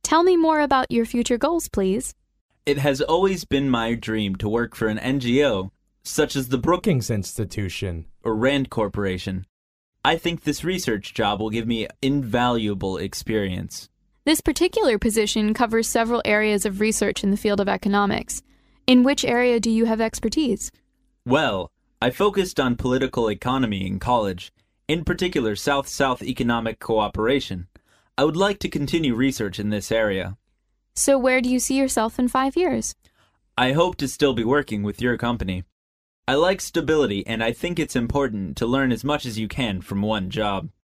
Tell me more about your future goals, please. It has always been my dream to work for an NGO, such as the Brookings Institution or Rand Corporation. I think this research job will give me invaluable experience. This particular position covers several areas of research in the field of economics. In which area do you have expertise? Well, I focused on political economy in college, in particular South-South economic cooperation. I would like to continue research in this area. So where do you see yourself in 5 years? I hope to still be working with your company. I like stability, and I think it's important to learn as much as you can from one job.